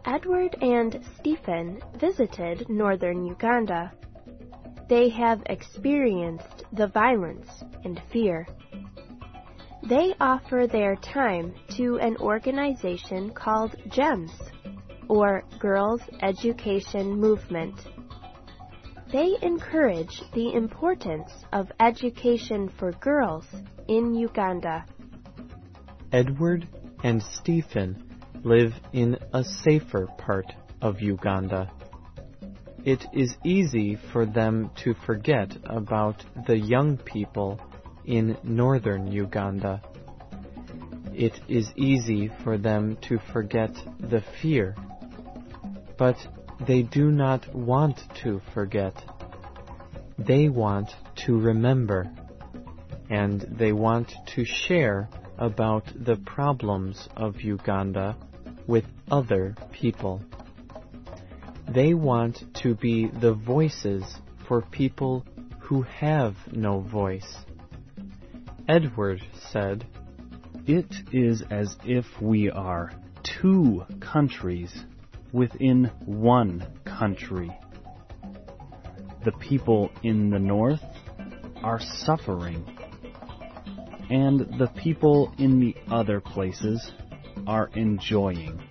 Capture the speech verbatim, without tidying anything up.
Edward and Stephen visited northern Uganda. They have experienced the violence and fear. They offer their time to an organization called GEMS, or Girls Education Movement. They encourage the importance of education for girls in Uganda. Edward and Stephen live in a safer part of Uganda. It is easy for them to forget about the young people in northern Uganda. It is easy for them to forget the fear, but they do not want to forget. They want to remember, and they want to share about the problems of Uganda with other people. They want to be the voices for people who have no voice. Edward said, "It is as if we are two countries within one country. The people in the north are suffering, and the people in the other places are enjoying.